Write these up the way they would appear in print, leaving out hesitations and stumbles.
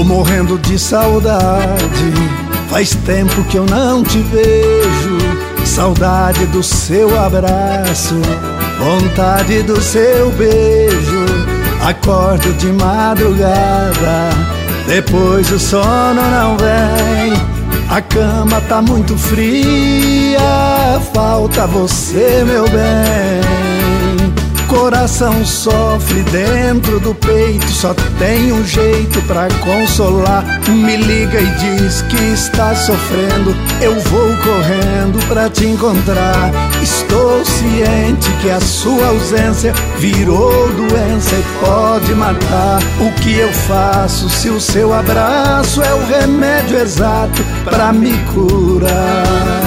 morrendo de saudade, faz tempo que eu não te vejo. Saudade do seu abraço, vontade do seu beijo. Acordo de madrugada, depois o sono não vem. A cama tá muito fria, falta você, meu bem. Coração sofre dentro do peito, só tem um jeito pra consolar. Me liga e diz que está sofrendo, eu vou correndo pra te encontrar. Estou ciente que a sua ausência virou doença e pode matar. O que eu faço se o seu abraço é o remédio exato pra me curar?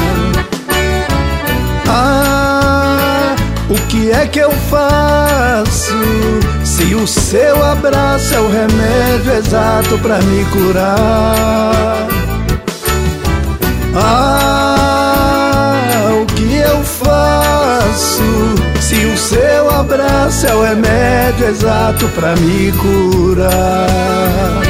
O que é que eu faço se o seu abraço é o remédio exato pra me curar? O que eu faço se o seu abraço é o remédio exato pra me curar?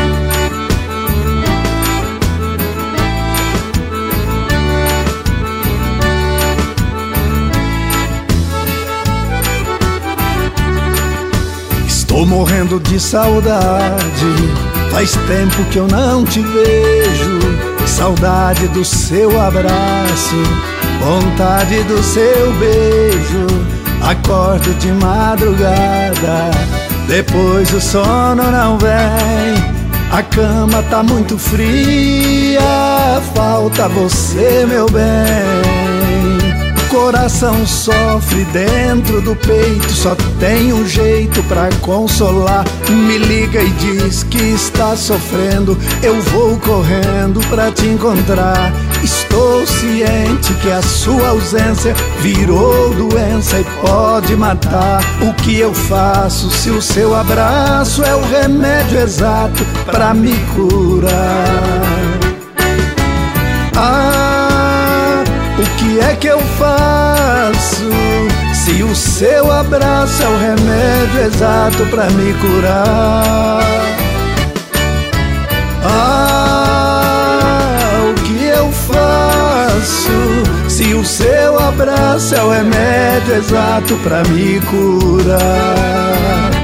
Tô morrendo de saudade, faz tempo que eu não te vejo. Saudade do seu abraço, vontade do seu beijo. Acordo de madrugada, depois o sono não vem. A cama tá muito fria, falta você, meu bem. Coração sofre dentro do peito, só tem um jeito pra consolar. Me liga e diz que está sofrendo, eu vou correndo pra te encontrar. Estou ciente que a sua ausência virou doença e pode matar. O que eu faço se o seu abraço é o remédio exato pra me curar? O que é que eu faço se o seu abraço é o remédio exato pra me curar? O que eu faço se o seu abraço é o remédio exato pra me curar?